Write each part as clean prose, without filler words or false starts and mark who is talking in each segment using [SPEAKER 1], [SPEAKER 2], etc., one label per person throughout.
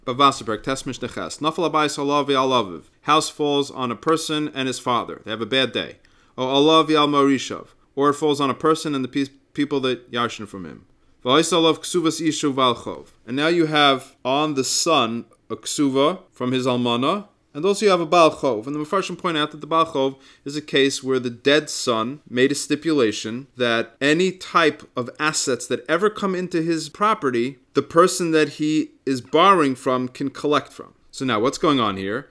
[SPEAKER 1] Bavasberg, Tesmish Neches. Nafal Abayis Allah v'Alaviv. House falls on a person and his father. They have a bad day. O Allah v'Al Marishav. Or it falls on a person and the people that yarshin from him. V'Aisalav Ksuvas Ishu Valchov. And now you have on the son a ksuva from his almana, and also you have a Baal Chov. And the Mefarshim point out that the Baal Chov is a case where the dead son made a stipulation that any type of assets that ever come into his property, the person that he is borrowing from can collect from. So now what's going on here?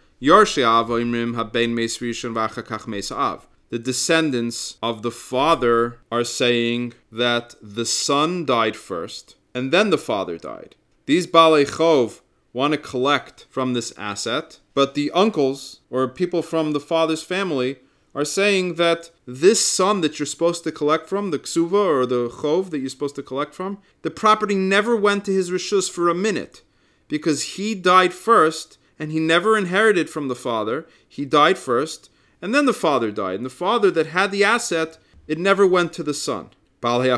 [SPEAKER 1] The descendants of the father are saying that the son died first, and then the father died. These Baalei Chov want to collect from this asset, but the uncles or people from the father's family are saying that this son that you're supposed to collect from, the ksuva or the chov that you're supposed to collect from, the property never went to his rishus for a minute because he died first and he never inherited from the father. He died first and then the father died. And the father that had the asset, it never went to the son. Baalei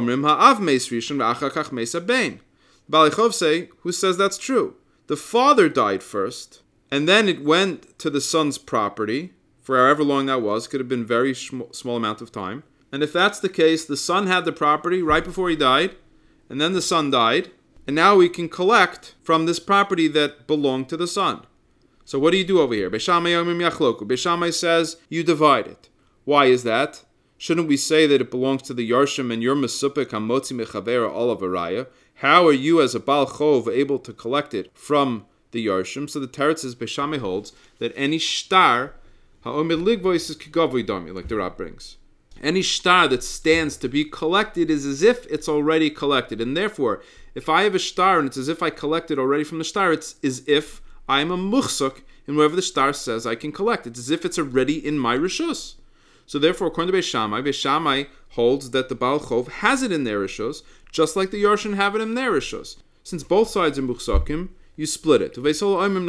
[SPEAKER 1] Chov say, who says that's true? The father died first, and then it went to the son's property, for however long that was, could have been very small amount of time. And if that's the case, the son had the property right before he died, and then the son died, and now we can collect from this property that belonged to the son. So what do you do over here? Beis Shammai Omrim Yachloku. Beis Shammai says, you divide it. Why is that? Shouldn't we say that it belongs to the Yarshim and you're Mesupek HaMotzi Mechavera Olav Araya? How are you as a Baal Chov able to collect it from the Yarshim? So the Teretz says, Beis Shammai holds that any shtar, ha'omid ligvois is kigavui dami, like the Rab brings. Any shtar that stands to be collected is as if it's already collected. And therefore, if I have a shtar and it's as if I collected already from the shtar, it's as if I am a muchsuk in wherever the shtar says I can collect. It's as if it's already in my rishus. So therefore, according to Beis Shammai holds that the Baal Chov has it in their rishus, just like the Yarshin have it in their rishus. Since both sides are muchsakim, you split it. Beis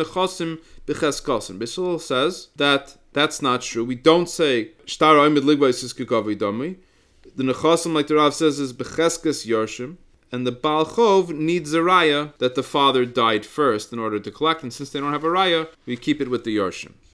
[SPEAKER 1] Hillel says that that's not true. We don't say shtar oimid ligvais is kikavi dami. The nechasim, like the Rav says, is becheskes Yarshim, and the Baal Chov needs a raya that the father died first in order to collect. And since they don't have a raya, we keep it with the Yarshim.